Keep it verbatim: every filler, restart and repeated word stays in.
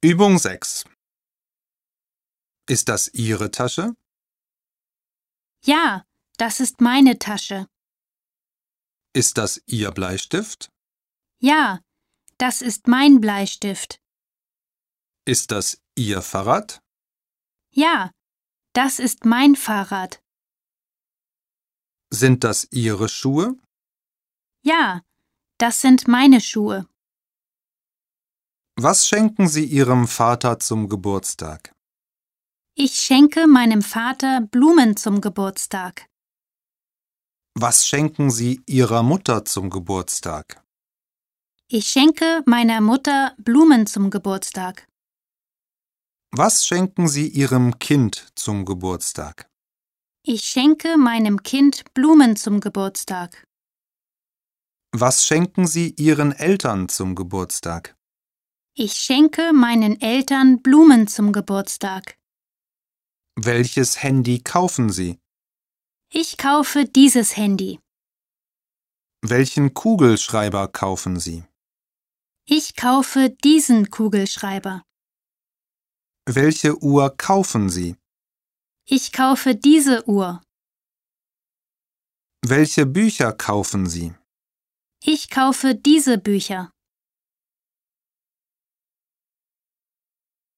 Übung sechs. Ist das Ihre Tasche? Ja, das ist meine Tasche. Ist das Ihr Bleistift? Ja, das ist mein Bleistift. Ist das Ihr Fahrrad? Ja, das ist mein Fahrrad. Sind das Ihre Schuhe? Ja, das sind meine Schuhe. Was schenken Sie Ihrem Vater zum Geburtstag? Ich schenke meinem Vater Blumen zum Geburtstag. Was schenken Sie Ihrer Mutter zum Geburtstag? Ich schenke meiner Mutter Blumen zum Geburtstag. Was schenken Sie Ihrem Kind zum Geburtstag? Ich schenke meinem Kind Blumen zum Geburtstag. Was schenken Sie Ihren Eltern zum Geburtstag? Ich schenke meinen Eltern Blumen zum Geburtstag. Welches Handy kaufen Sie? Ich kaufe dieses Handy. Welchen Kugelschreiber kaufen Sie? Ich kaufe diesen Kugelschreiber. Welche Uhr kaufen Sie? Ich kaufe diese Uhr. Welche Bücher kaufen Sie? Ich kaufe diese Bücher.